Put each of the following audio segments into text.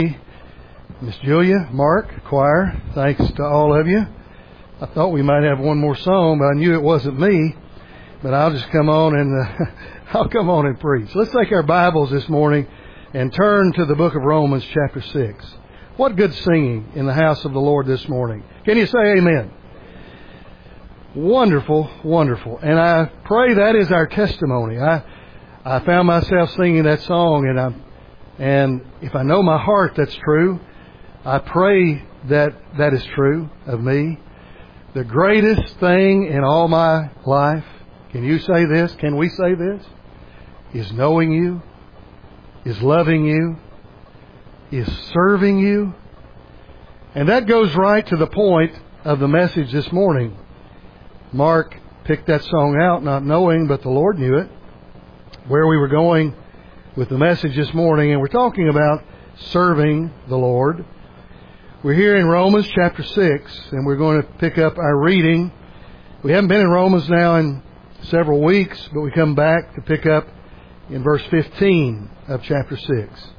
Miss Julia, Mark, choir, thanks to all of you. I thought we might have one more song, but I knew it wasn't me. But I'll just come on and I'll come on and preach. Let's take our Bibles this morning and turn to the book of Romans chapter 6. What good singing in the house of the Lord this morning. Can you say amen? Wonderful, wonderful. And I pray that is our testimony. I found myself singing that song, and if I know my heart that's true, I pray that that is true of me. The greatest thing in all my life, can you say this? Can we say this? Is knowing you, is loving you, is serving you. And that goes right to the point of the message this morning. Mark picked that song out not knowing, but the Lord knew it, where we were going with the message this morning. And we're talking about serving the Lord. We're here in Romans chapter 6, and we're going to pick up our reading. We haven't been in Romans now in several weeks, but we come back to pick up in verse 15 of chapter 6.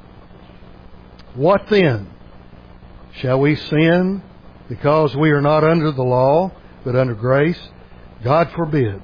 What then? Shall we sin because we are not under the law, but under grace? God forbid.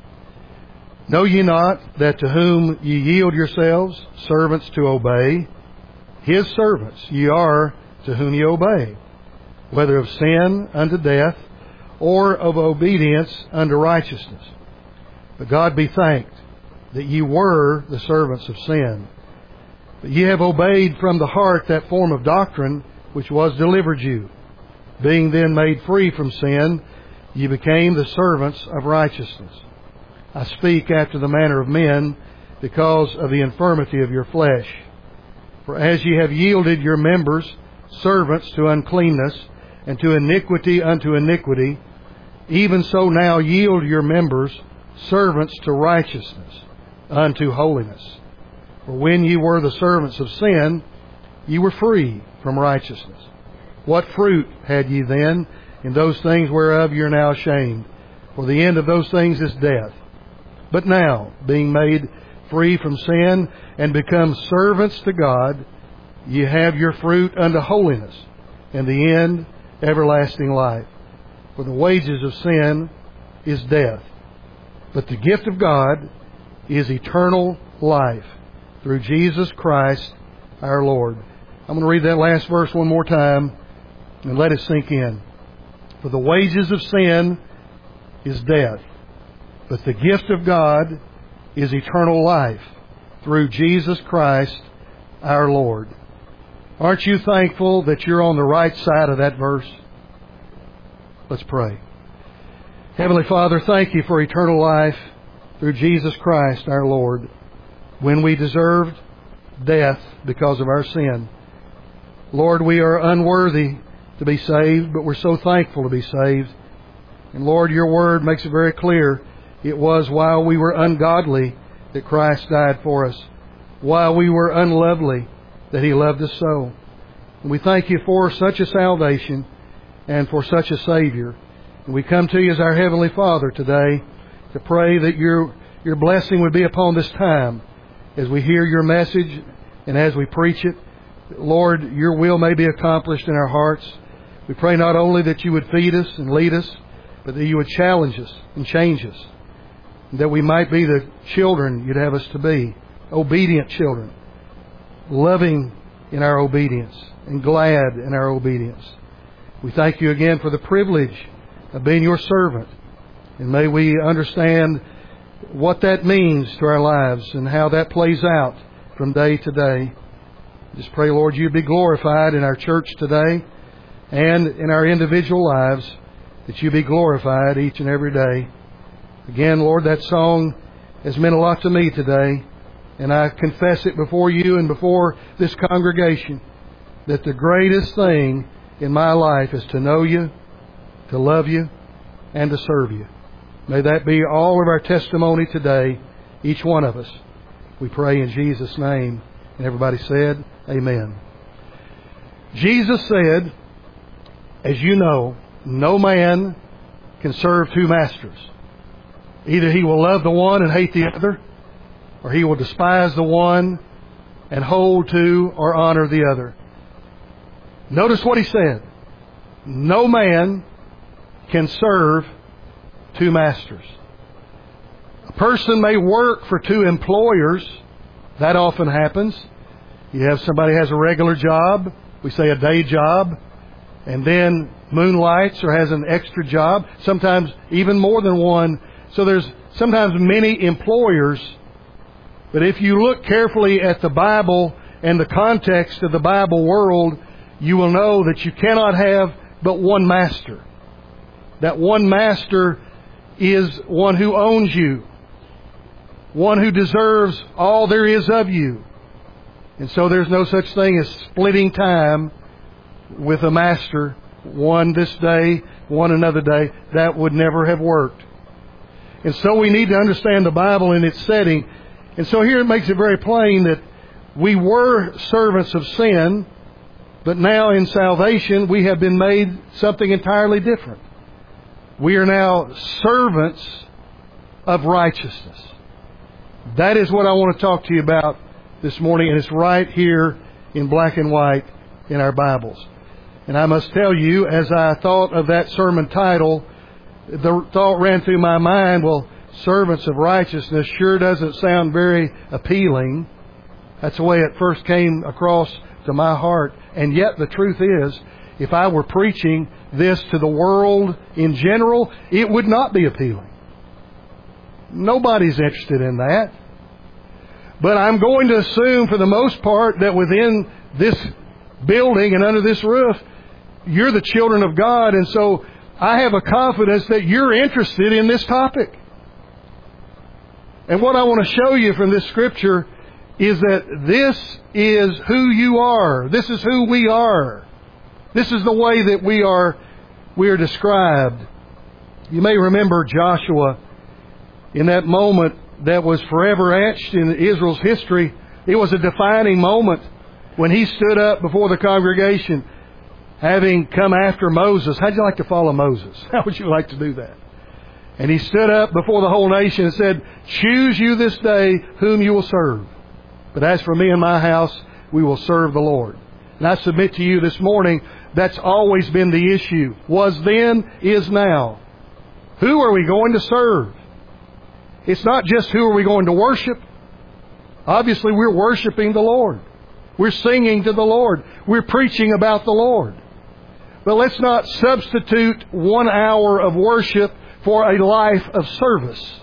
Know ye not that to whom ye yield yourselves servants to obey, his servants ye are to whom ye obey, whether of sin unto death, or of obedience unto righteousness. But God be thanked that ye were the servants of sin, but ye have obeyed from the heart that form of doctrine which was delivered you. Being then made free from sin, ye became the servants of righteousness. I speak after the manner of men, because of the infirmity of your flesh. For as ye have yielded your members servants to uncleanness, and to iniquity unto iniquity, even so now yield your members servants to righteousness unto holiness. For when ye were the servants of sin, ye were free from righteousness. What fruit had ye then in those things whereof ye are now ashamed? For the end of those things is death. But now, being made free from sin and become servants to God, ye have your fruit unto holiness, and the end everlasting life. For the wages of sin is death, but the gift of God is eternal life through Jesus Christ our Lord. I'm going to read that last verse one more time and let it sink in. For the wages of sin is death, but the gift of God is eternal life through Jesus Christ our Lord. Aren't you thankful that you're on the right side of that verse? Let's pray. Heavenly Father, thank you for eternal life through Jesus Christ our Lord, when we deserved death because of our sin. Lord, we are unworthy to be saved, but we're so thankful to be saved. And Lord, your word makes it very clear. It was while we were ungodly that Christ died for us, while we were unlovely that he loved us so. And we thank you for such a salvation and for such a Savior. And we come to you as our Heavenly Father today to pray that your blessing would be upon this time as we hear your message and as we preach it. Lord, your will may be accomplished in our hearts. We pray not only that you would feed us and lead us, but that you would challenge us and change us, and that we might be the children you'd have us to be, obedient children, loving in our obedience and glad in our obedience. We thank you again for the privilege of being your servant, and may we understand what that means to our lives and how that plays out from day to day. Just pray, Lord, you be glorified in our church today and in our individual lives, that you be glorified each and every day. Again, Lord, that song has meant a lot to me today, and I confess it before you and before this congregation, that the greatest thing in my life is to know you, to love you, and to serve you. May that be all of our testimony today, each one of us. We pray in Jesus' name. And everybody said, amen. Jesus said, as you know, no man can serve two masters. Either he will love the one and hate the other, or he will despise the one and hold to or honor the other. Notice what he said. No man can serve two masters. A person may work for two employers. That often happens. You have somebody who has a regular job, we say a day job, and then moonlights or has an extra job, sometimes even more than one. So there's sometimes many employers. But if you look carefully at the Bible and the context of the Bible world, you will know that you cannot have but one master. That one master is one who owns you, one who deserves all there is of you. And so there's no such thing as splitting time with a master, one this day, one another day. That would never have worked. And so we need to understand the Bible in its setting. And so here it makes it very plain that we were servants of sin, but now in salvation we have been made something entirely different. We are now servants of righteousness. That is what I want to talk to you about this morning, and it's right here in black and white in our Bibles. And I must tell you, as I thought of that sermon title, the thought ran through my mind, well, servants of righteousness sure doesn't sound very appealing. That's the way it first came across to my heart. And yet the truth is, if I were preaching this to the world in general, it would not be appealing. Nobody's interested in that. But I'm going to assume for the most part that within this building and under this roof, you're the children of God, and so I have a confidence that you're interested in this topic. And what I want to show you from this scripture is that this is who you are. This is who we are. This is the way that we are described. You may remember Joshua in that moment that was forever etched in Israel's history. It was a defining moment when he stood up before the congregation, having come after Moses. How'd you like to follow Moses? How would you like to do that? And he stood up before the whole nation and said, "Choose you this day whom you will serve. But as for me and my house, we will serve the Lord." And I submit to you this morning, that's always been the issue. Was then, is now. Who are we going to serve? It's not just who are we going to worship. Obviously, we're worshiping the Lord. We're singing to the Lord. We're preaching about the Lord. But let's not substitute 1 hour of worship for a life of service.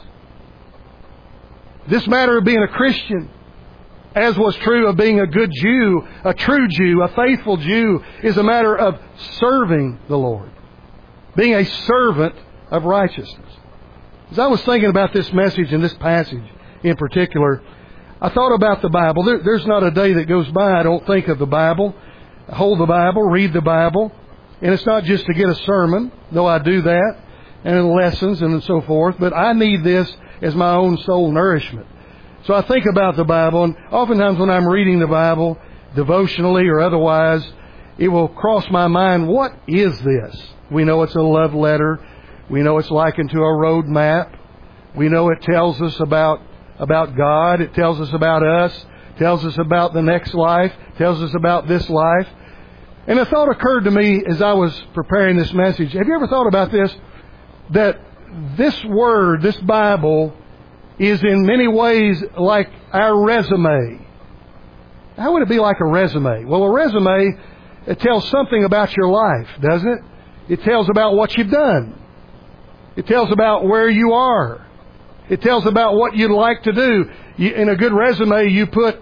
This matter of being a Christian, as was true of being a good Jew, a true Jew, a faithful Jew, is a matter of serving the Lord. Being a servant of righteousness. As I was thinking about this message and this passage in particular, I thought about the Bible. There's not a day that goes by I don't think of the Bible, hold the Bible, read the Bible. And it's not just to get a sermon, though I do that, and lessons and so forth, but I need this as my own soul nourishment. So I think about the Bible, and oftentimes when I'm reading the Bible, devotionally or otherwise, it will cross my mind, what is this? We know it's a love letter. We know it's likened to a road map. We know it tells us about God. It tells us about us. It tells us about the next life. It tells us about this life. And a thought occurred to me as I was preparing this message. Have you ever thought about this? That this Word, this Bible, is in many ways like our resume. How would it be like a resume? Well, a resume, it tells something about your life, doesn't it? It tells about what you've done. It tells about where you are. It tells about what you'd like to do. In a good resume, you put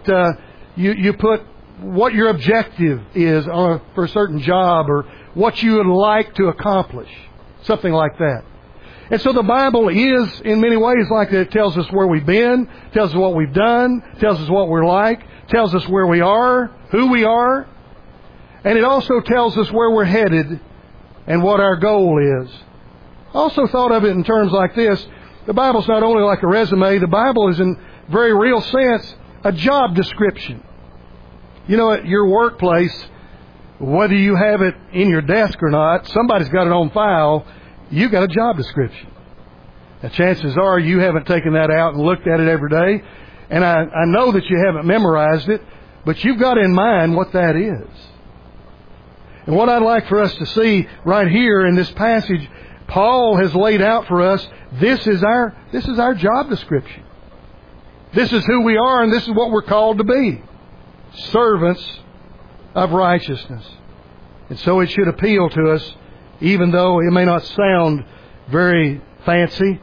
what your objective is for a certain job or what you would like to accomplish. Something like that. And so the Bible is, in many ways, like that. It tells us where we've been, tells us what we've done, tells us what we're like, tells us where we are, who we are, and it also tells us where we're headed and what our goal is. I also thought of it in terms like this. The Bible's not only like a resume, the Bible is in very real sense a job description. You know, at your workplace, whether you have it in your desk or not, somebody's got it on file. You've got a job description. Now, chances are you haven't taken that out and looked at it every day. And I know that you haven't memorized it, but you've got in mind what that is. And what I'd like for us to see right here in this passage, Paul has laid out for us, this is our job description. This is who we are, and this is what we're called to be. Servants of righteousness. And so it should appeal to us, even though it may not sound very fancy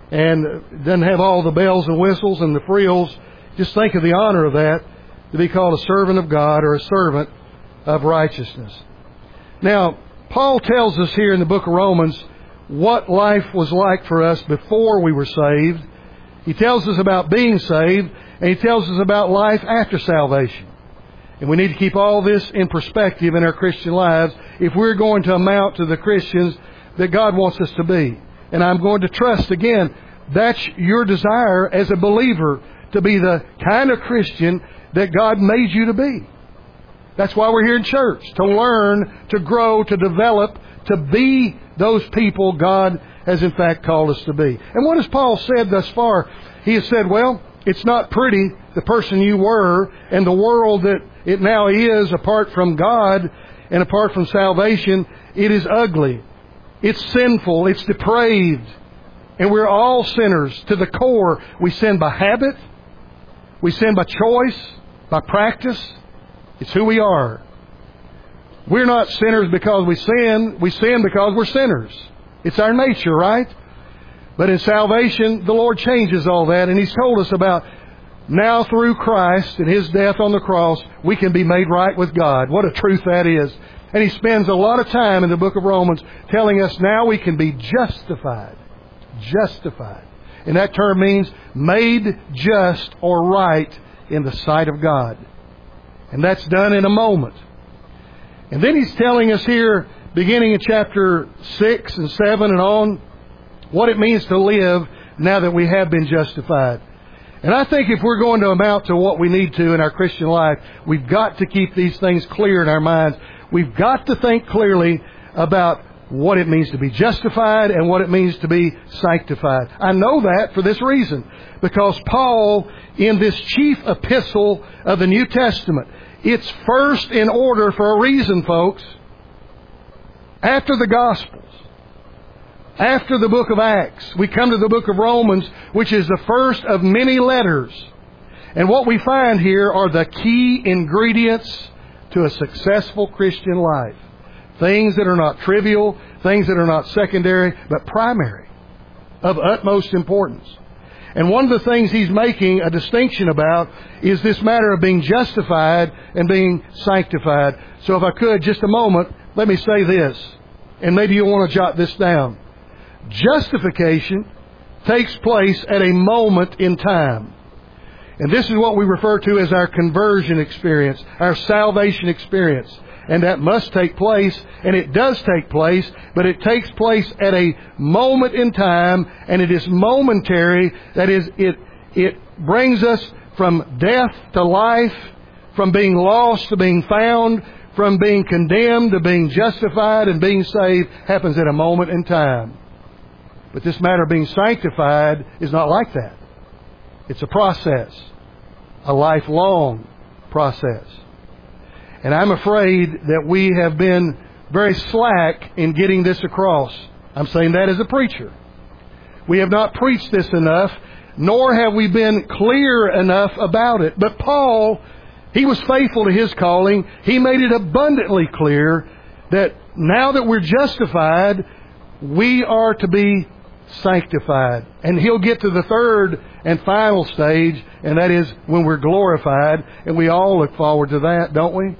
and doesn't have all the bells and whistles and the frills. Just think of the honor of that, to be called a servant of God or a servant of righteousness. Now, Paul tells us here in the book of Romans what life was like for us before we were saved. He tells us about being saved, and he tells us about life after salvation. And we need to keep all this in perspective in our Christian lives if we're going to amount to the Christians that God wants us to be. And I'm going to trust, again, that's your desire as a believer, to be the kind of Christian that God made you to be. That's why we're here in church, to learn, to grow, to develop, to be those people God has in fact called us to be. And what has Paul said thus far? He has said, well, it's not pretty, the person you were, and the world that it now is apart from God and apart from salvation. It is ugly. It's sinful. It's depraved. And we're all sinners to the core. We sin by habit. We sin by choice, by practice. It's who we are. We're not sinners because we sin. We sin because we're sinners. It's our nature, right? But in salvation, the Lord changes all that. And He's told us about now through Christ and His death on the cross, we can be made right with God. What a truth that is. And he spends a lot of time in the book of Romans telling us now we can be justified. Justified. And that term means made just or right in the sight of God. And that's done in a moment. And then he's telling us here, beginning in chapter 6 and 7 and on, what it means to live now that we have been justified. And I think if we're going to amount to what we need to in our Christian life, we've got to keep these things clear in our minds. We've got to think clearly about what it means to be justified and what it means to be sanctified. I know that for this reason, because Paul, in this chief epistle of the New Testament, it's first in order for a reason, folks. After the Gospels, after the book of Acts, we come to the book of Romans, which is the first of many letters. And what we find here are the key ingredients to a successful Christian life. Things that are not trivial, things that are not secondary, but primary, of utmost importance. And one of the things he's making a distinction about is this matter of being justified and being sanctified. So if I could, just a moment, let me say this, and maybe you'll want to jot this down. Justification takes place at a moment in time. And this is what we refer to as our conversion experience, our salvation experience. And that must take place, and it does take place, but it takes place at a moment in time, and it is momentary. That is, it brings us from death to life, from being lost to being found, from being condemned to being justified and being saved, happens at a moment in time. But this matter of being sanctified is not like that. It's a process, a lifelong process. And I'm afraid that we have been very slack in getting this across. I'm saying that as a preacher. We have not preached this enough, nor have we been clear enough about it. But Paul, he was faithful to his calling. He made it abundantly clear that now that we're justified, we are to be sanctified. And he'll get to the third and final stage, and that is when we're glorified. And we all look forward to that, don't we?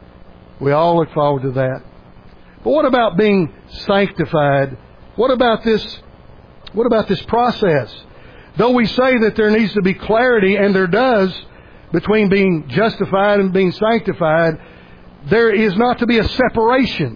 We all look forward to that. But what about being sanctified? What about this process? Though we say that there needs to be clarity, and there does, between being justified and being sanctified, there is not to be a separation.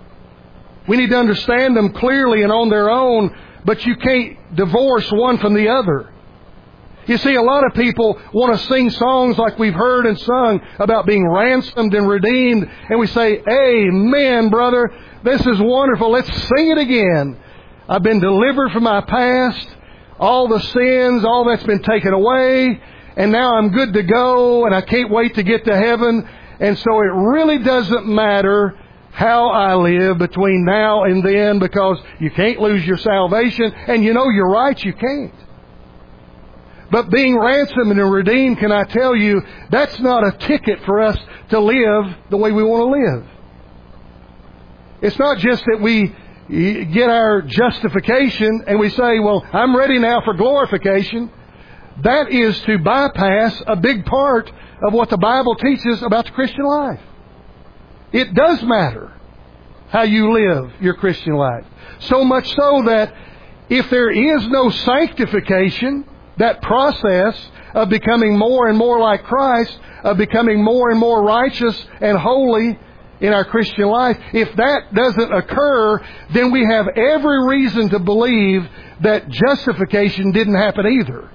We need to understand them clearly and on their own, but you can't divorce one from the other. You see, a lot of people want to sing songs like we've heard and sung about being ransomed and redeemed. And we say, amen, brother. This is wonderful. Let's sing it again. I've been delivered from my past. All the sins, all that's been taken away. And now I'm good to go. And I can't wait to get to heaven. And so it really doesn't matter how I live between now and then, because you can't lose your salvation, and you know you're right, you can't. But being ransomed and redeemed, can I tell you, that's not a ticket for us to live the way we want to live. It's not just that we get our justification and we say, well, I'm ready now for glorification. That is to bypass a big part of what the Bible teaches about the Christian life. It does matter how you live your Christian life. So much so that if there is no sanctification, that process of becoming more and more like Christ, of becoming more and more righteous and holy in our Christian life, if that doesn't occur, then we have every reason to believe that justification didn't happen either.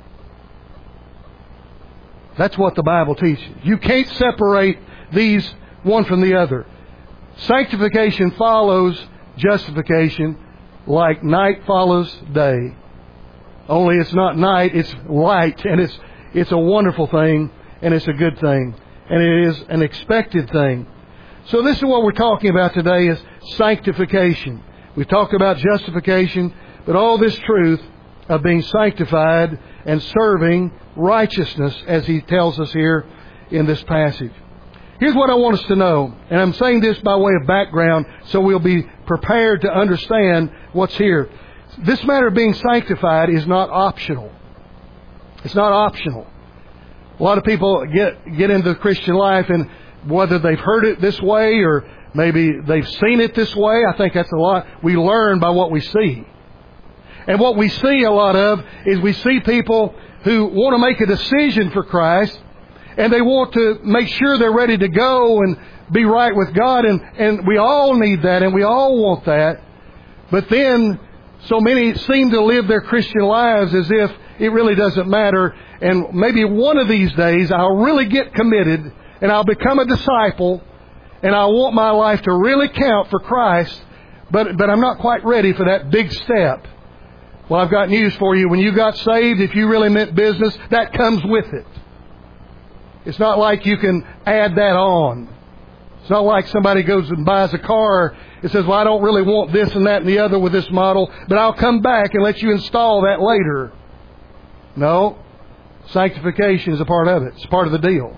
That's what the Bible teaches. You can't separate these one from the other. Sanctification follows justification like night follows day. Only it's not night, it's light, and it's a wonderful thing, and it's a good thing, and it is an expected thing. So this is what we're talking about today, is sanctification. We've talked about justification, but all this truth of being sanctified and serving righteousness, as he tells us here in this passage. Here's what I want us to know, and I'm saying this by way of background so we'll be prepared to understand what's here. This matter of being sanctified is not optional. It's not optional. A lot of people get into the Christian life, and whether they've heard it this way or maybe they've seen it this way, I think that's a lot. We learn by what we see. And what we see a lot of is we see people who want to make a decision for Christ, and they want to make sure they're ready to go and be right with God, and we all need that, and we all want that. But then so many seem to live their Christian lives as if it really doesn't matter, and maybe one of these days I'll really get committed and I'll become a disciple, and I want my life to really count for Christ, but I'm not quite ready for that big step. Well, I've got news for you. When you got saved, if you really meant business, that comes with it. It's not like you can add that on. It's not like somebody goes and buys a car and says, well, I don't really want this and that and the other with this model, but I'll come back and let you install that later. No. Sanctification is a part of it. It's part of the deal.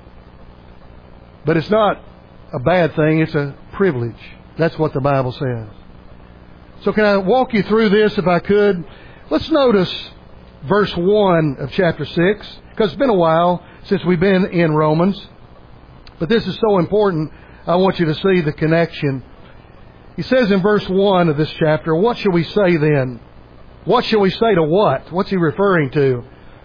But it's not a bad thing. It's a privilege. That's what the Bible says. So can I walk you through this if I could? Let's notice verse 1 of chapter 6, because it's been a while since we've been in Romans. But this is so important. I want you to see the connection. He says in verse 1 of this chapter, what shall we say then? What shall we say to what? What's he referring to?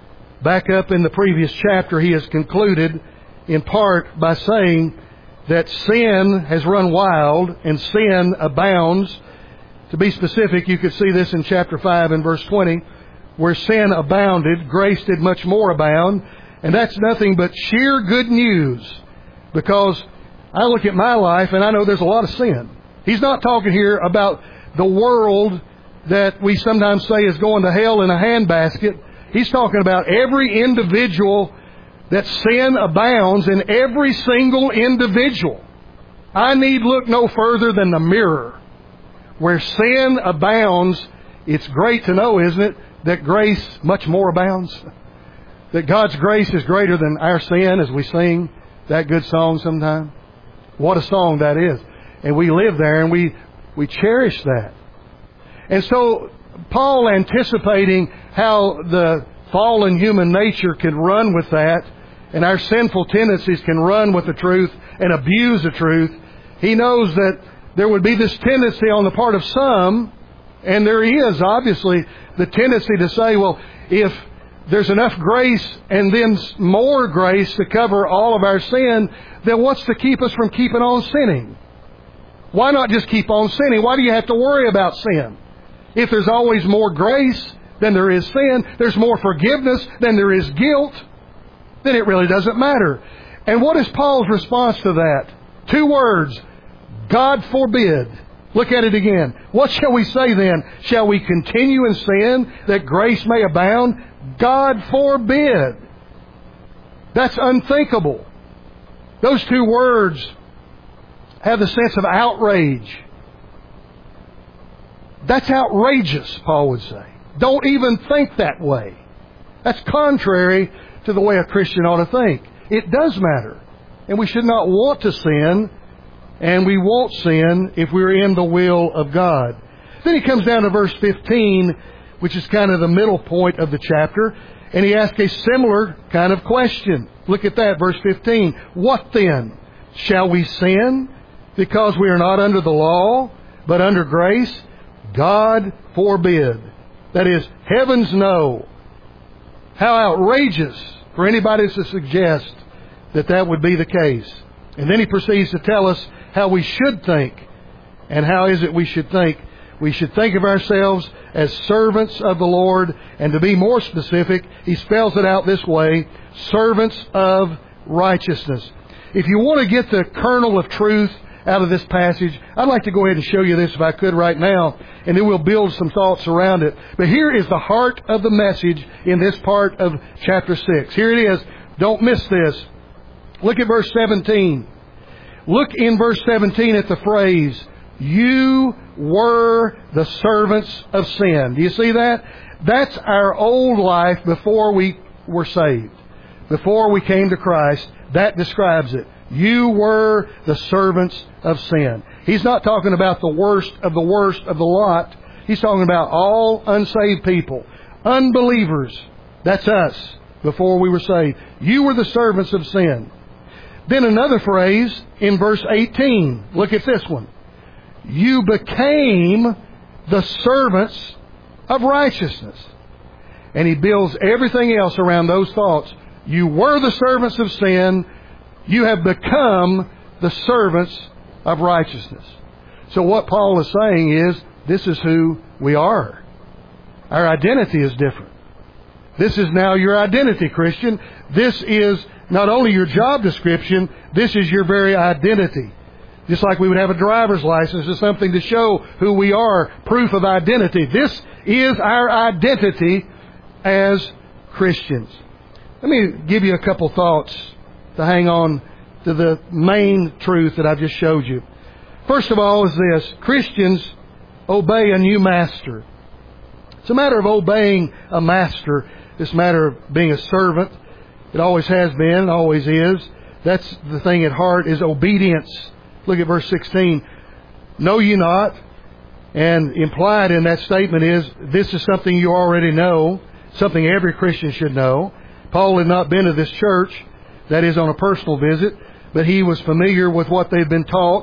Back up in the previous chapter, he has concluded in part by saying that sin has run wild and sin abounds. To be specific, you could see this in chapter 5 and verse 20, where sin abounded, grace did much more abound. And that's nothing but sheer good news, because I look at my life and I know there's a lot of sin. He's not talking here about the world that we sometimes say is going to hell in a handbasket. He's talking about every individual, that sin abounds in every single individual. I need look no further than the mirror. Where sin abounds, it's great to know, isn't it, that grace much more abounds? That God's grace is greater than our sin, as we sing that good song sometime. What a song that is. And we live there and we cherish that. And so Paul, anticipating how the fallen human nature can run with that, and our sinful tendencies can run with the truth and abuse the truth, he knows that there would be this tendency on the part of some, and there is obviously the tendency to say, well, if there's enough grace and then more grace to cover all of our sin, then what's to keep us from keeping on sinning? Why not just keep on sinning? Why do you have to worry about sin? If there's always more grace than there is sin, there's more forgiveness than there is guilt, then it really doesn't matter. And what is Paul's response to that? 2 words. God forbid. Look at it again. What shall we say then? Shall we continue in sin that grace may abound? God forbid. That's unthinkable. Those 2 words have the sense of outrage. That's outrageous, Paul would say. Don't even think that way. That's contrary to the way a Christian ought to think. It does matter. And we should not want to sin, and we won't sin if we're in the will of God. Then he comes down to verse 15, which is kind of the middle point of the chapter, and he asks a similar kind of question. Look at that, verse 15. What then? Shall we sin because we are not under the law, but under grace? God forbid. That is, heavens no. How outrageous for anybody to suggest that that would be the case. And then he proceeds to tell us how we should think. And how is it we should think? We should think of ourselves as servants of the Lord. And to be more specific, he spells it out this way: servants of righteousness. If you want to get the kernel of truth out of this passage, I'd like to go ahead and show you this if I could right now, and then we'll build some thoughts around it. But here is the heart of the message in this part of chapter 6. Here it is. Don't miss this. Look at verse 17. Look in verse 17 at the phrase, you were the servants of sin. Do you see that? That's our old life before we were saved. Before we came to Christ. That describes it. You were the servants of sin. He's not talking about the worst of the lot. He's talking about all unsaved people. Unbelievers. That's us before we were saved. You were the servants of sin. Then another phrase in verse 18. Look at this one. You became the servants of righteousness. And he builds everything else around those thoughts. You were the servants of sin. You have become the servants of righteousness. So what Paul is saying is, this is who we are. Our identity is different. This is now your identity, Christian. This is not only your job description, this is your very identity. Just like we would have a driver's license or something to show who we are, proof of identity. This is our identity as Christians. Let me give you a couple thoughts to hang on to the main truth that I've just showed you. First of all is this: Christians obey a new master. It's a matter of obeying a master. This matter of being a servant. It always has been, always is. That's the thing at heart, is obedience. Look at verse 16. Know ye not? And implied in that statement is, this is something you already know, something every Christian should know. Paul had not been to this church, that is on a personal visit, but he was familiar with what they've been taught.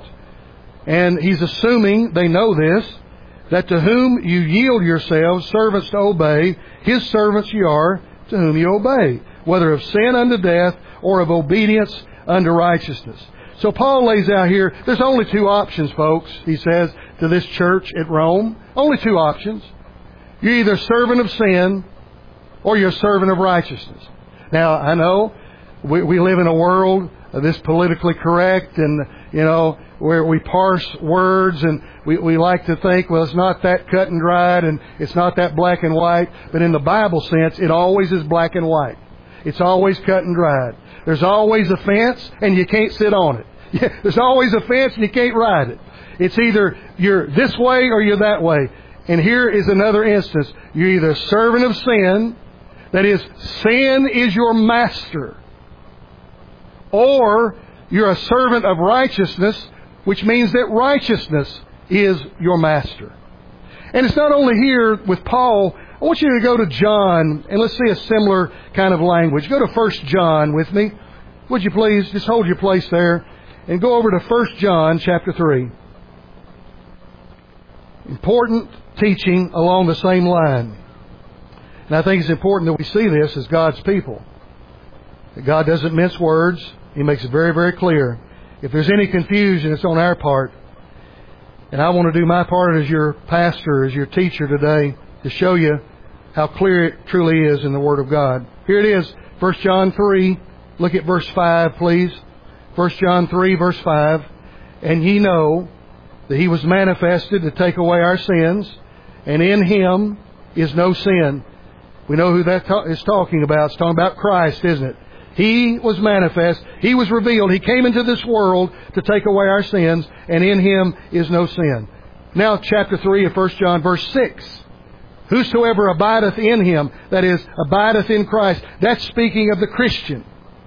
And he's assuming they know this, that to whom you yield yourselves servants to obey, his servants ye are to whom you obey, whether of sin unto death or of obedience unto righteousness. So Paul lays out here, there's only two options, folks, he says to this church at Rome. Only two options. You're either a servant of sin or you're a servant of righteousness. Now, I know we live in a world of this politically correct and, where we parse words and we like to think, well, it's not that cut and dried and it's not that black and white. But in the Bible sense, it always is black and white. It's always cut and dried. There's always a fence and you can't sit on it. There's always a fence and you can't ride it. It's either you're this way or you're that way. And here is another instance. You're either a servant of sin, that is, sin is your master, or you're a servant of righteousness, which means that righteousness is your master. And it's not only here with Paul. I want you to go to John, and let's see a similar kind of language. Go to 1 John with me. Would you please? Just hold your place there. And go over to 1 John chapter 3. Important teaching along the same line. And I think it's important that we see this as God's people. That God doesn't mince words. He makes it very, very clear. If there's any confusion, it's on our part. And I want to do my part as your pastor, as your teacher today, to show you how clear it truly is in the Word of God. Here it is, 1 John 3. Look at verse 5, please. 1 John 3, verse 5. And ye know that He was manifested to take away our sins, and in Him is no sin. We know who that is talking about. It's talking about Christ, isn't it? He was manifest. He was revealed. He came into this world to take away our sins, and in Him is no sin. Now, chapter 3 of 1 John, verse 6. Whosoever abideth in Him, that is, abideth in Christ. That's speaking of the Christian.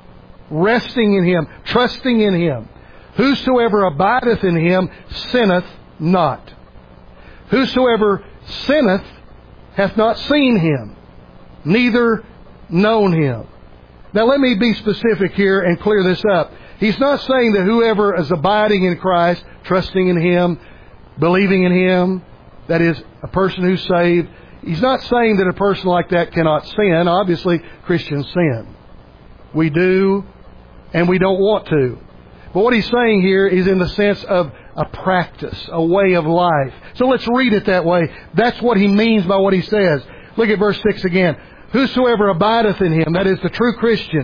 Resting in Him, trusting in Him. Whosoever abideth in Him sinneth not. Whosoever sinneth hath not seen Him, neither known Him. Now let me be specific here and clear this up. He's not saying that whoever is abiding in Christ, trusting in Him, believing in Him, that is, a person who's saved, he's not saying that a person like that cannot sin. Obviously, Christians sin. We do, and we don't want to. But what he's saying here is in the sense of a practice, a way of life. So let's read it that way. That's what he means by what he says. Look at verse 6 again. Whosoever abideth in Him, that is the true Christian,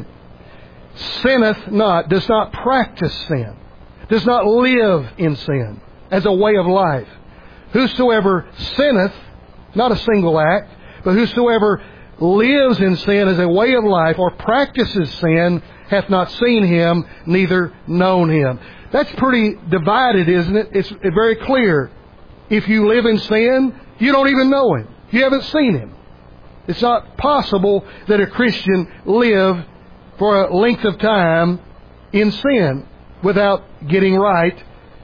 sinneth not, does not practice sin, does not live in sin as a way of life. Whosoever sinneth, not a single act, but whosoever lives in sin as a way of life or practices sin hath not seen Him, neither known Him. That's pretty divided, isn't it? It's very clear. If you live in sin, you don't even know Him. You haven't seen Him. It's not possible that a Christian live for a length of time in sin without getting right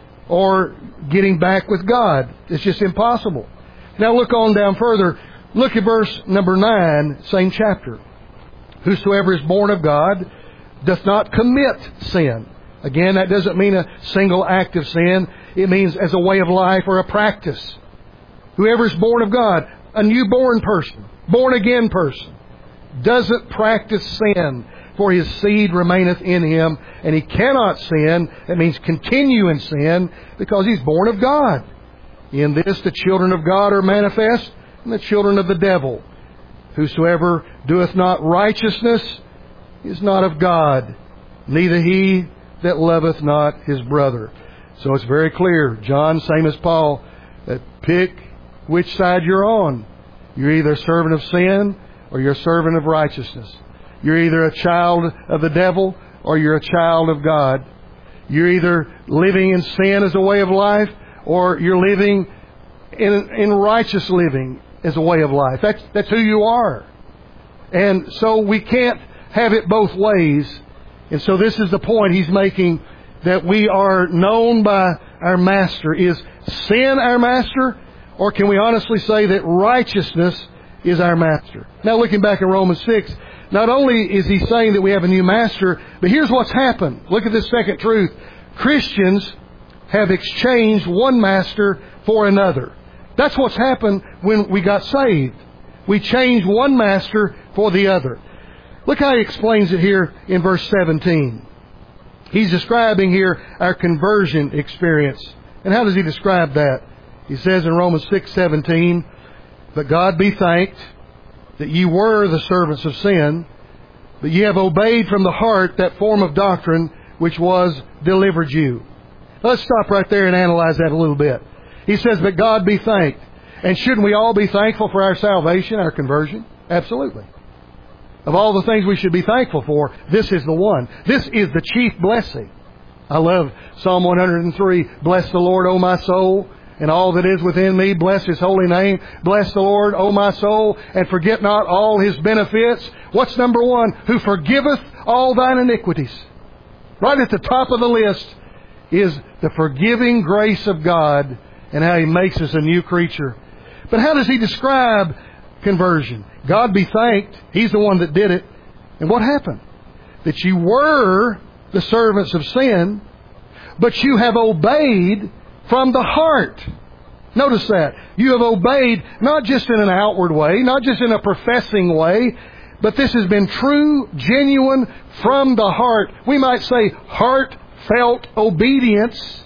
or getting back with God. It's just impossible. Now look on down further. Look at verse number 9, same chapter. Whosoever is born of God doth not commit sin. Again, that doesn't mean a single act of sin. It means as a way of life or a practice. Whoever is born of God, a newborn person, born again person, doesn't practice sin, for his seed remaineth in him, and he cannot sin. That means continue in sin, because he's born of God. In this the children of God are manifest, and the children of the devil. Whosoever doeth not righteousness is not of God, neither he that loveth not his brother. So it's very clear, John, same as Paul, that pick which side you're on. You're either a servant of sin or you're a servant of righteousness. You're either a child of the devil or you're a child of God. You're either living in sin as a way of life or you're living in righteous living as a way of life. That's who you are. And so we can't have it both ways. And so this is the point he's making, that we are known by our Master. Is sin our Master? Or can we honestly say that righteousness is our Master? Now looking back at Romans 6, not only is he saying that we have a new Master, but here's what's happened. Look at this second truth. Christians have exchanged one Master for another. That's what's happened when we got saved. We changed one Master for the other. Look how he explains it here in verse 17. He's describing here our conversion experience. And how does he describe that? He says in Romans 6:17, "But God be thanked that ye were the servants of sin, but ye have obeyed from the heart that form of doctrine which was delivered you." Let's stop right there and analyze that a little bit. He says, "But God be thanked." And shouldn't we all be thankful for our salvation, our conversion? Absolutely. Of all the things we should be thankful for, this is the one. This is the chief blessing. I love Psalm 103. "Bless the Lord, O my soul, and all that is within me. Bless His holy name. Bless the Lord, O my soul, and forget not all His benefits." What's number one? "Who forgiveth all thine iniquities." Right at the top of the list is the forgiving grace of God and how He makes us a new creature. But how does He describe conversion? God be thanked. He's the one that did it. And what happened? That you were the servants of sin, but you have obeyed from the heart. Notice that. You have obeyed not just in an outward way, not just in a professing way, but this has been true, genuine, from the heart. We might say heartfelt obedience.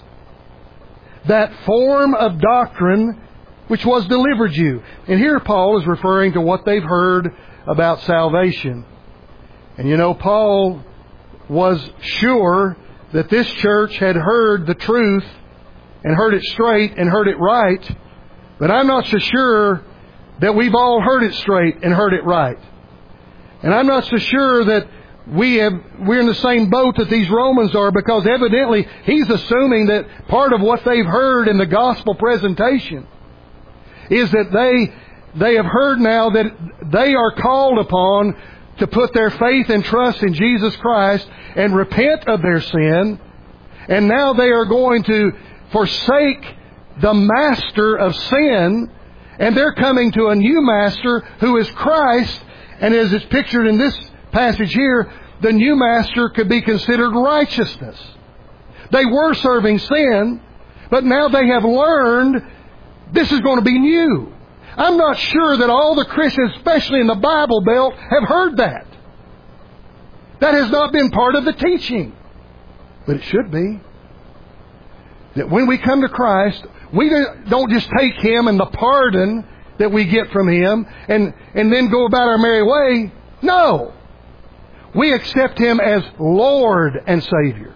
That form of doctrine which was delivered you. And here Paul is referring to what they've heard about salvation. And you know, Paul was sure that this church had heard the truth and heard it straight and heard it right. But I'm not so sure that we've all heard it straight and heard it right. And I'm not so sure that we're in the same boat that these Romans are, because evidently he's assuming that part of what they've heard in the gospel presentation is that they have heard now that they are called upon to put their faith and trust in Jesus Christ and repent of their sin. And now they are going to forsake the master of sin, and they're coming to a new master who is Christ. And as it's pictured in this passage here, the new master could be considered righteousness. They were serving sin, but now they have learned this is going to be new. I'm not sure that all the Christians, especially in the Bible Belt, have heard that. That has not been part of the teaching. But it should be. That when we come to Christ, we don't just take Him and the pardon that we get from Him and then go about our merry way. No. We accept Him as Lord and Savior.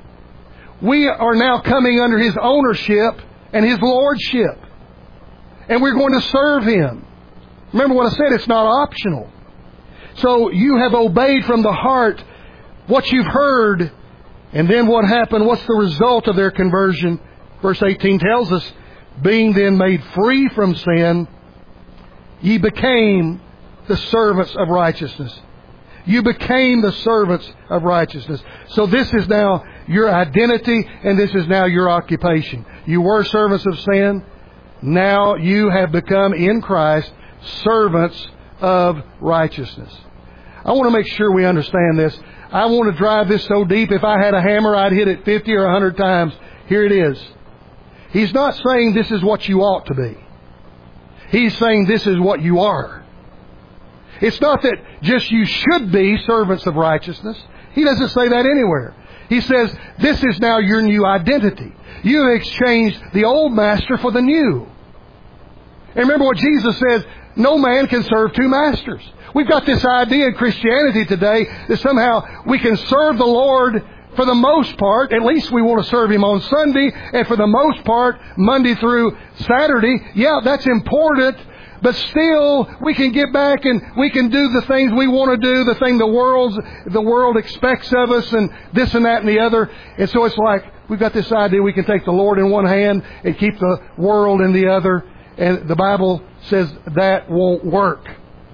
We are now coming under His ownership and His lordship. And we're going to serve Him. Remember what I said, it's not optional. So you have obeyed from the heart what you've heard. And then what happened? What's the result of their conversion? Verse 18 tells us, being then made free from sin, ye became the servants of righteousness. You became the servants of righteousness. So this is now your identity, and this is now your occupation. You were servants of sin. Now you have become in Christ servants of righteousness. I want to make sure we understand this. I want to drive this so deep, if I had a hammer, I'd hit it 50 or 100 times. Here it is. He's not saying this is what you ought to be. He's saying this is what you are. It's not that just you should be servants of righteousness. He doesn't say that anywhere. He says this is now your new identity. You have exchanged the old master for the new. And remember what Jesus says, no man can serve two masters. We've got this idea in Christianity today that somehow we can serve the Lord for the most part. At least we want to serve Him on Sunday, and for the most part, Monday through Saturday. Yeah, that's important, but still we can get back and we can do the things we want to do, the thing the world expects of us, and this and that and the other. And so it's like we've got this idea we can take the Lord in one hand and keep the world in the other. And the Bible says that won't work.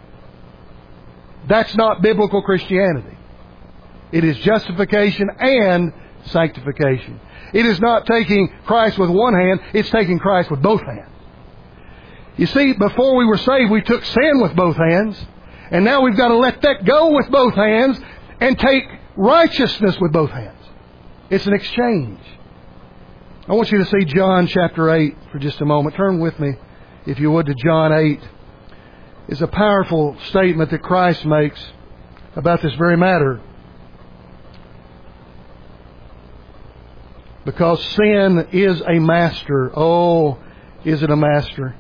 That's not biblical Christianity. It is justification and sanctification. It is not taking Christ with one hand, it's taking Christ with both hands. You see, before we were saved, we took sin with both hands, and now we've got to let that go with both hands and take righteousness with both hands. It's an exchange. I want you to see John chapter 8 for just a moment. Turn with me, if you would, to John 8. It's a powerful statement that Christ makes about this very matter. Because sin is a master. Oh, is it a master?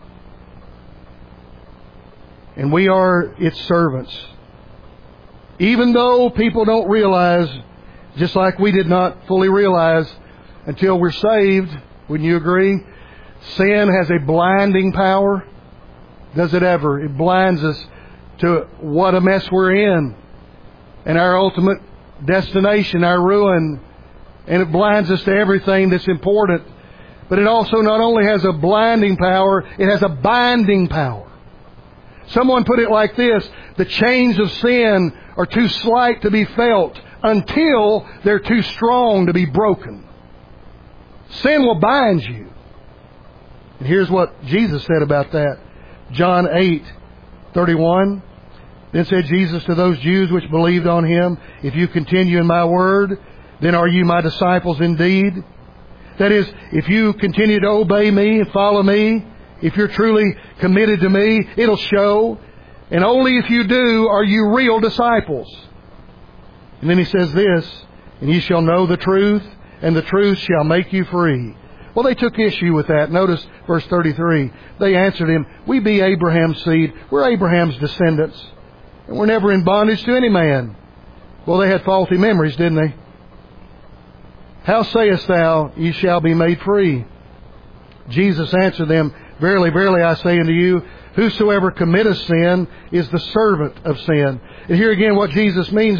And we are its servants. Even though people don't realize, just like we did not fully realize until we're saved, wouldn't you agree? Sin has a blinding power. Does it ever? It blinds us to what a mess we're in and our ultimate destination, our ruin. And it blinds us to everything that's important. But it also not only has a blinding power, it has a binding power. Someone put it like this: the chains of sin are too slight to be felt until they're too strong to be broken. Sin will bind you. And here's what Jesus said about that. John 8:31. Then said Jesus to those Jews which believed on Him, if you continue in my word, then are you my disciples indeed? That is, if you continue to obey me and follow me, if you're truly committed to me, it'll show. And only if you do are you real disciples. And then He says this, and ye shall know the truth, and the truth shall make you free. Well, they took issue with that. Notice verse 33. They answered Him, we be Abraham's seed. We're Abraham's descendants. And we're never in bondage to any man. Well, they had faulty memories, didn't they? How sayest thou, ye shall be made free? Jesus answered them, verily, verily, I say unto you, whosoever committeth sin is the servant of sin. And here again what Jesus means is,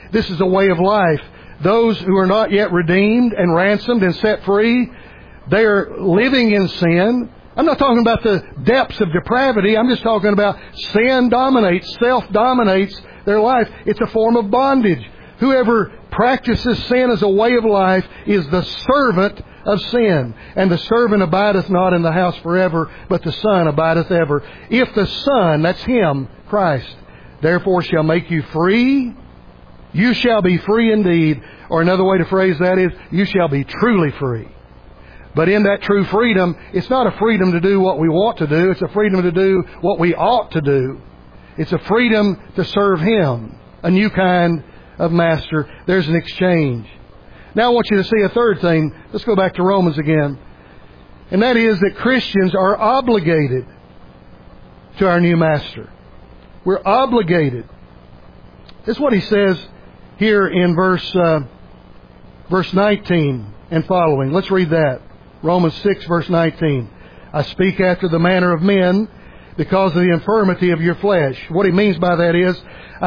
This is a way of life. Those who are not yet redeemed and ransomed and set free, they are living in sin. I'm not talking about the depths of depravity. I'm just talking about sin dominates, self dominates their life. It's a form of bondage. Whoever practices sin as a way of life is the servant of sin. And the servant abideth not in the house forever, but the Son abideth ever. If the Son, that's Him, Christ, therefore shall make you free, you shall be free indeed. Or another way to phrase that is, you shall be truly free. But in that true freedom, it's not a freedom to do what we want to do. It's a freedom to do what we ought to do. It's a freedom to serve Him, a new kind of master. There's an exchange. Now I want you to see a third thing. Let's go back to Romans again. And that is that Christians are obligated to our new master. We're obligated. This is what he says here in verse 19 and following. Let's read that. Romans 6, verse 19. I speak after the manner of men because of the infirmity of your flesh. What he means by that is,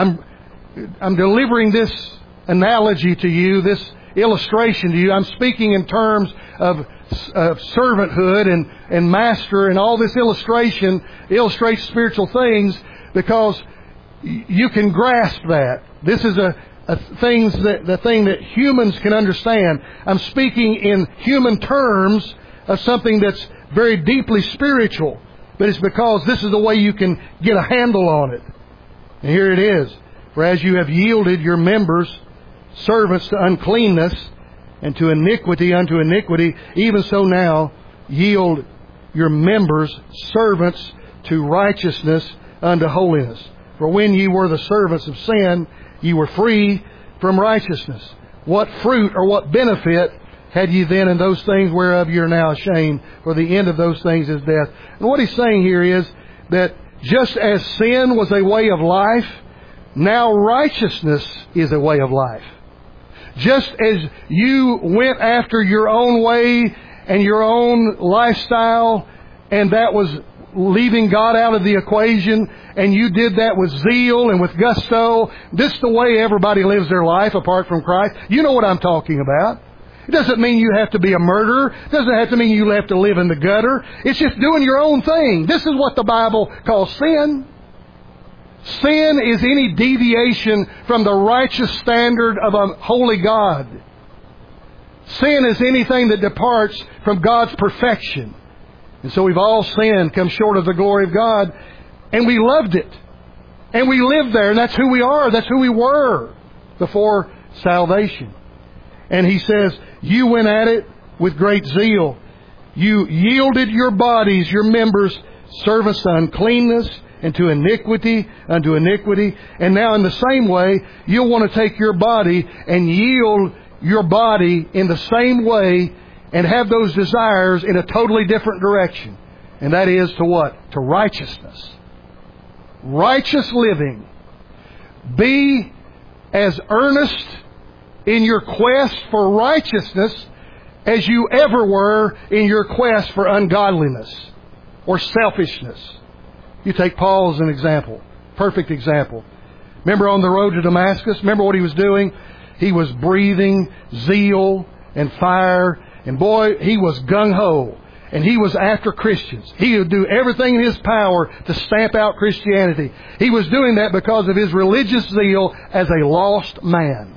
I'm delivering this analogy to you, this illustration to you. I'm speaking in terms of servanthood and master, and all this illustration illustrates spiritual things because you can grasp that. This is the thing that humans can understand. I'm speaking in human terms of something that's very deeply spiritual, but it's because this is the way you can get a handle on it. And here it is. For as you have yielded your members servants to uncleanness and to iniquity unto iniquity, even so now yield your members servants to righteousness unto holiness. For when ye were the servants of sin, ye were free from righteousness. What fruit or what benefit had ye then in those things whereof ye are now ashamed? For the end of those things is death. And what he's saying here is that just as sin was a way of life, now righteousness is a way of life. Just as you went after your own way and your own lifestyle, and that was leaving God out of the equation, and you did that with zeal and with gusto, this is the way everybody lives their life apart from Christ. You know what I'm talking about. It doesn't mean you have to be a murderer. It doesn't have to mean you have to live in the gutter. It's just doing your own thing. This is what the Bible calls sin. Sin is any deviation from the righteous standard of a holy God. Sin is anything that departs from God's perfection. And so we've all sinned, come short of the glory of God, and we loved it. And we lived there, and that's who we are. That's who we were before salvation. And he says, you went at it with great zeal. You yielded your bodies, your members, servants to uncleanness and to iniquity unto iniquity. And now in the same way, you'll want to take your body and yield your body in the same way and have those desires in a totally different direction. And that is to what? To righteousness. Righteous living. Be as earnest in your quest for righteousness as you ever were in your quest for ungodliness or selfishness. You take Paul as an example. Perfect example. Remember on the road to Damascus? Remember what he was doing? He was breathing zeal and fire. And boy, he was gung-ho. And he was after Christians. He would do everything in his power to stamp out Christianity. He was doing that because of his religious zeal as a lost man.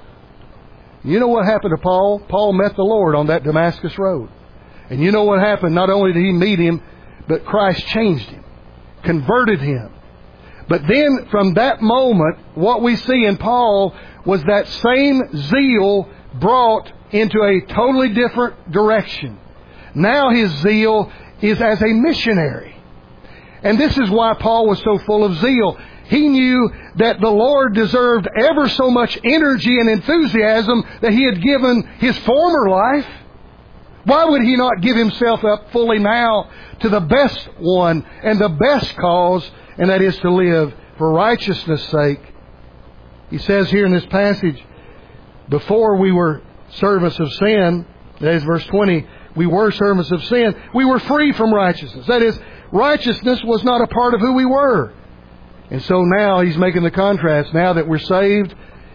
You know what happened to Paul? Paul met the Lord on that Damascus road. And you know what happened? Not only did he meet Him, but Christ changed him, converted him. But then from that moment, what we see in Paul was that same zeal brought into a totally different direction. Now his zeal is as a missionary. And this is why Paul was so full of zeal. He knew that the Lord deserved ever so much energy and enthusiasm that he had given his former life. Why would he not give himself up fully now to the best one and the best cause, and that is to live for righteousness' sake? He says here in this passage, before we were servants of sin, that is verse 20, we were servants of sin. We were free from righteousness. That is, righteousness was not a part of who we were. And so now he's making the contrast. Now that we're saved,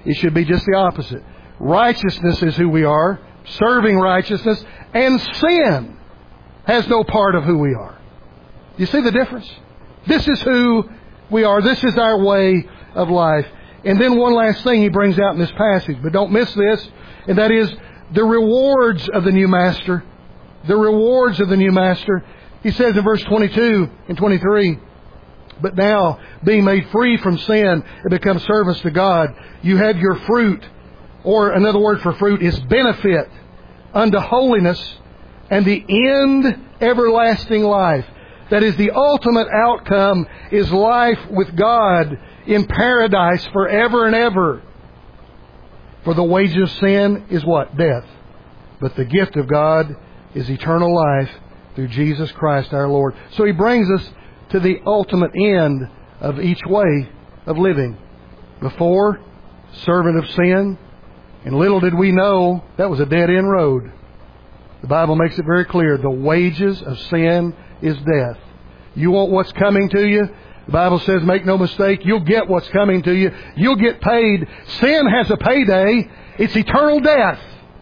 It should be just the opposite. Righteousness is who we are, serving righteousness, and sin has no part of who we are. You see the difference? This is who we are. This is our way of life. And then one last thing he brings out in this passage, but don't miss this, and that is the rewards of the new master. The rewards of the new master. He says in verse 22 and 23, but now, being made free from sin and become servants to God, you have your fruit, or another word for fruit is benefit, unto holiness, and the end everlasting life. That is, the ultimate outcome is life with God in paradise forever and ever. For the wages of sin is what? Death. But the gift of God is eternal life through Jesus Christ our Lord. So he brings us to the ultimate end of each way of living. Before, servant of sin, and little did we know that was a dead-end road. The Bible makes it very clear. The wages of sin is death. You want what's coming to you? The Bible says, make no mistake, you'll get what's coming to you. You'll get paid. Sin has a payday. It's eternal death.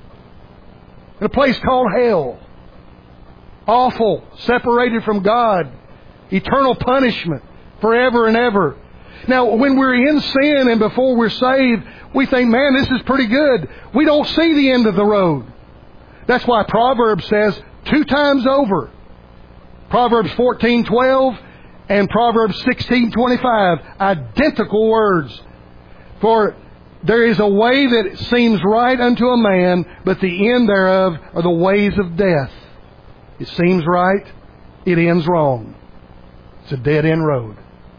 In a place called hell. Awful. Separated from God. Eternal punishment. Forever and ever. Now, when we're in sin and before we're saved, we think, man, this is pretty good. We don't see the end of the road. That's why Proverbs says 2 times over. Proverbs 14:12 and Proverbs 16:25. Identical words. For there is a way that seems right unto a man, but the end thereof are the ways of death. It seems right, it ends wrong. It's a dead-end road.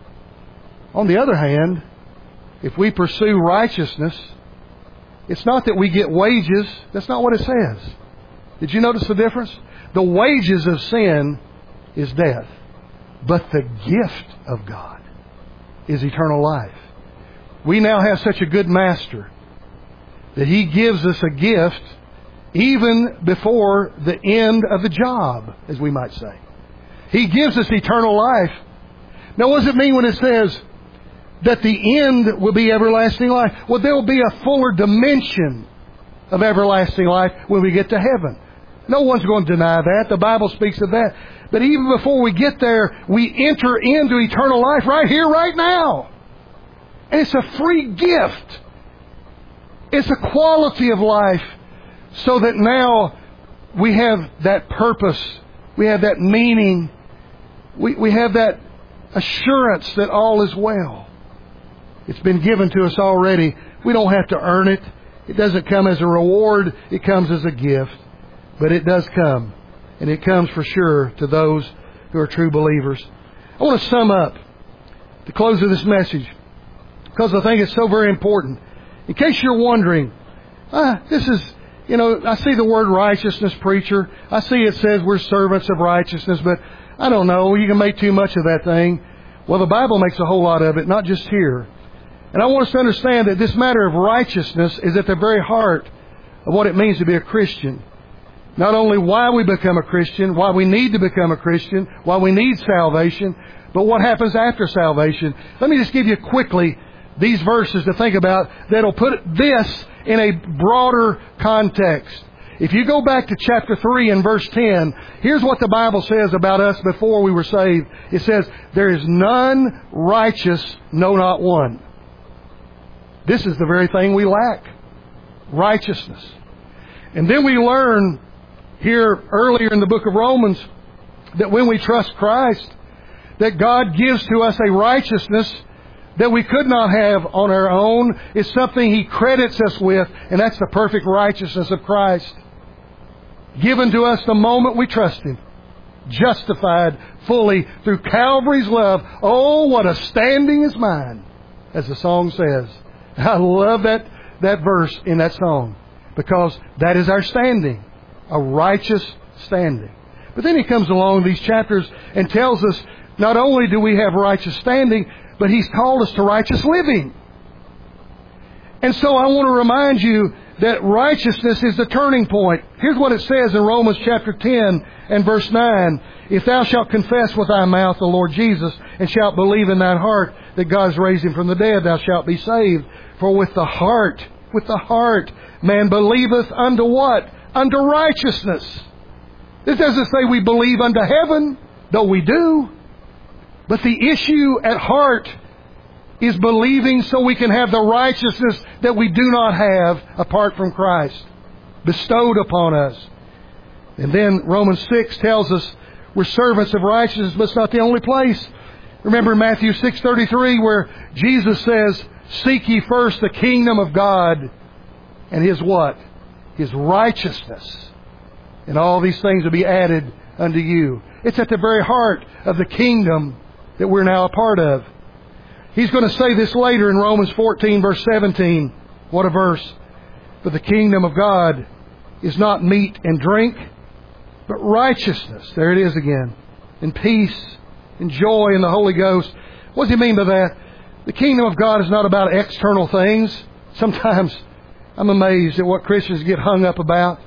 On the other hand, if we pursue righteousness, it's not that we get wages. That's not what it says. Did you notice the difference? The wages of sin is death. But the gift of God is eternal life. We now have such a good master that he gives us a gift even before the end of the job, as we might say. He gives us eternal life. Now, what does it mean when it says that the end will be everlasting life? Well, there will be a fuller dimension of everlasting life when we get to heaven. No one's going to deny that. The Bible speaks of that. But even before we get there, we enter into eternal life right here, right now. And it's a free gift. It's a quality of life so that now we have that purpose. We have that meaning. We have that assurance that all is well. It's been given to us already. We don't have to earn it. It doesn't come as a reward. It comes as a gift. But it does come. And it comes for sure to those who are true believers. I want to sum up the close of this message because I think it's so very important. In case you're wondering, this is, I see the word righteousness, preacher. I see it says we're servants of righteousness, but I don't know. You can make too much of that thing. Well, the Bible makes a whole lot of it, not just here. And I want us to understand that this matter of righteousness is at the very heart of what it means to be a Christian. Not only why we become a Christian, why we need to become a Christian, why we need salvation, but what happens after salvation. Let me just give you quickly these verses to think about that'll put this in a broader context. If you go back to chapter 3 and verse 10, here's what the Bible says about us before we were saved. It says, there is none righteous, no, not one. This is the very thing we lack. Righteousness. And then we learn here earlier in the book of Romans that when we trust Christ, that God gives to us a righteousness that we could not have on our own. It's something He credits us with, and that's the perfect righteousness of Christ. Given to us the moment we trust Him. Justified fully through Calvary's love. Oh, what a standing is mine, as the song says. I love that verse in that song, because that is our standing. A righteous standing. But then he comes along these chapters and tells us not only do we have righteous standing, but He's called us to righteous living. And so I want to remind you that righteousness is the turning point. Here's what it says in Romans chapter 10 and verse 9. If thou shalt confess with thy mouth the Lord Jesus, and shalt believe in thine heart that God has raised Him from the dead, thou shalt be saved. For with the heart, man believeth unto what? Unto righteousness. This doesn't say we believe unto heaven, though we do. But the issue at heart is believing so we can have the righteousness that we do not have apart from Christ, bestowed upon us. And then Romans 6 tells us we're servants of righteousness, but it's not the only place. Remember Matthew 6:33 where Jesus says, seek ye first the kingdom of God and His what? His righteousness. And all these things will be added unto you. It's at the very heart of the kingdom that we're now a part of. He's going to say this later in Romans 14 verse 17. What a verse. For the kingdom of God is not meat and drink, but righteousness. There it is again. And peace and joy in the Holy Ghost. What does he mean by that? The kingdom of God is not about external things. Sometimes I'm amazed at what Christians get hung up about.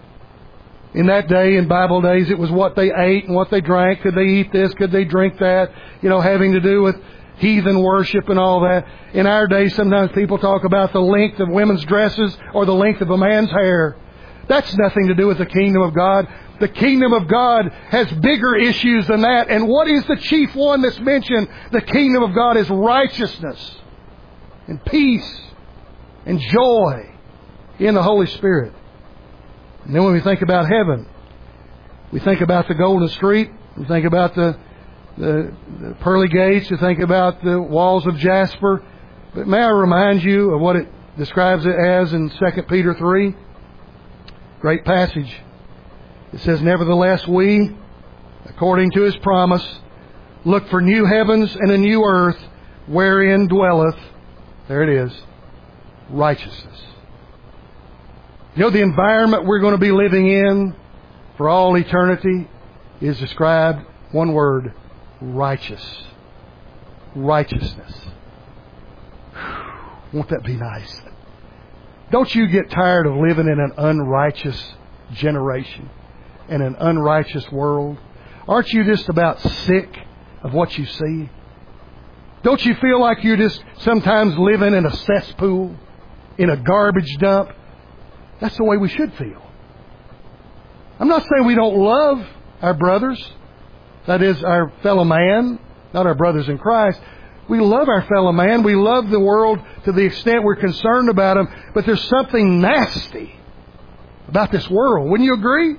In that day, in Bible days, it was what they ate and what they drank. Could they eat this? Could they drink that? Having to do with heathen worship and all that. In our day, sometimes people talk about the length of women's dresses or the length of a man's hair. That's nothing to do with the kingdom of God. The kingdom of God has bigger issues than that. And what is the chief one that's mentioned? The kingdom of God is righteousness and peace and joy in the Holy Spirit. And then when we think about heaven, we think about the golden street, we think about the pearly gates, we think about the walls of jasper. But may I remind you of what it describes it as in 2 Peter 3? Great passage. It says, nevertheless we, according to His promise, look for new heavens and a new earth, wherein dwelleth, there it is, righteousness. The environment we're going to be living in for all eternity is described, one word, righteous. Righteousness. Won't that be nice? Don't you get tired of living in an unrighteous generation and an unrighteous world? Aren't you just about sick of what you see? Don't you feel like you're just sometimes living in a cesspool, in a garbage dump? That's the way we should feel. I'm not saying we don't love our brothers. That is, our fellow man, not our brothers in Christ. We love our fellow man. We love the world to the extent we're concerned about them. But there's something nasty about this world. Wouldn't you agree?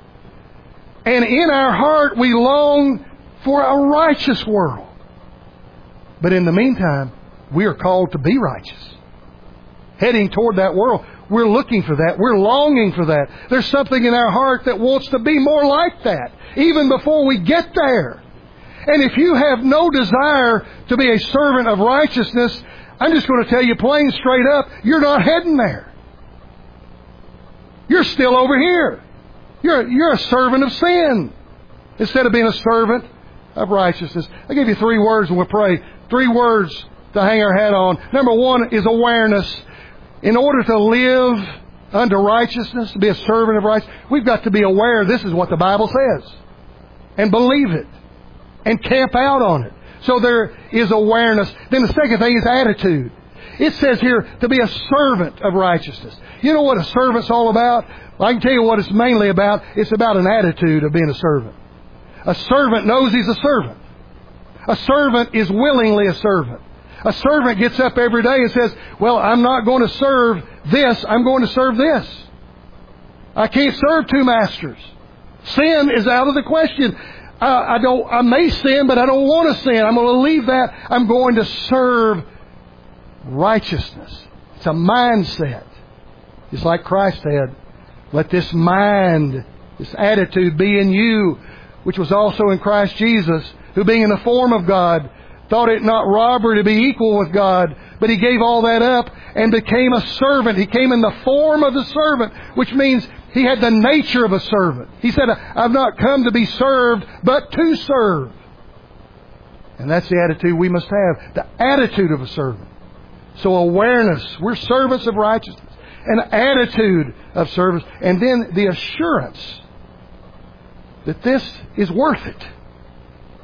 And in our heart, we long for a righteous world. But in the meantime, we are called to be righteous. Heading toward that world. We're looking for that. We're longing for that. There's something in our heart that wants to be more like that, even before we get there. And if you have no desire to be a servant of righteousness, I'm just going to tell you plain straight up, you're not heading there. You're still over here. You're a servant of sin instead of being a servant of righteousness. I'll give you 3 words and we'll pray. 3 words to hang our hat on. Number 1 is awareness. In order to live unto righteousness, to be a servant of righteousness, we've got to be aware this is what the Bible says. And believe it. And camp out on it. So there is awareness. Then the second thing is attitude. It says here to be a servant of righteousness. You know what a servant's all about? Well, I can tell you what it's mainly about. It's about an attitude of being a servant. A servant knows he's a servant. A servant is willingly a servant. A servant gets up every day and says, well, I'm not going to serve this. I'm going to serve this. I can't serve 2 masters. Sin is out of the question. I may sin, but I don't want to sin. I'm going to leave that. I'm going to serve righteousness. It's a mindset. It's like Christ said, let this mind, this attitude be in you, which was also in Christ Jesus, who being in the form of God, thought it not robbery to be equal with God, but He gave all that up and became a servant. He came in the form of the servant, which means He had the nature of a servant. He said, I've not come to be served, but to serve. And that's the attitude we must have, the attitude of a servant. So awareness, we're servants of righteousness. An attitude of service. And then the assurance that this is worth it.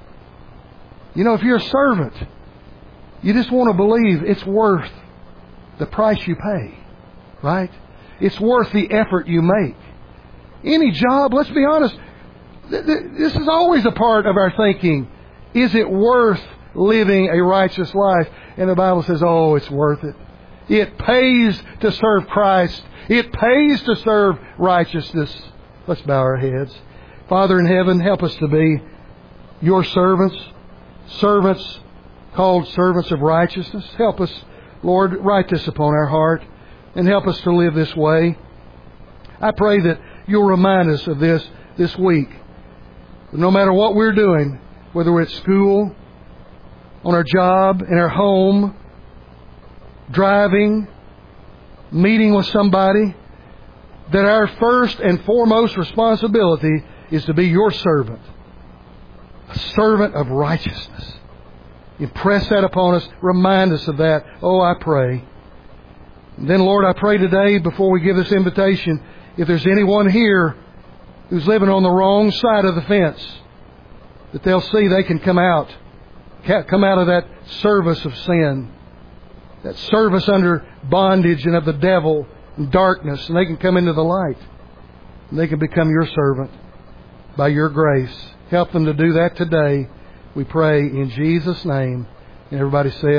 You know, if you're a servant, you just want to believe it's worth the price you pay, right? It's worth the effort you make. Any job, let's be honest, this is always a part of our thinking. Is it worth living a righteous life? And the Bible says, oh, it's worth it. It pays to serve Christ. It pays to serve righteousness. Let's bow our heads. Father in heaven, help us to be your servants, servants called servants of righteousness. Help us, Lord, write this upon our heart and help us to live this way. I pray that you'll remind us of this week. No matter what we're doing, whether we're at school, on our job, in our home, driving, meeting with somebody, that our first and foremost responsibility is to be your servant, a servant of righteousness. Impress that upon us. Remind us of that. Oh, I pray. And then, Lord, I pray today, before we give this invitation, if there's anyone here who's living on the wrong side of the fence, that they'll see they can come out of that service of sin, that service under bondage and of the devil and darkness, and they can come into the light. And they can become your servant by your grace. Help them to do that today, we pray in Jesus' name. And everybody said,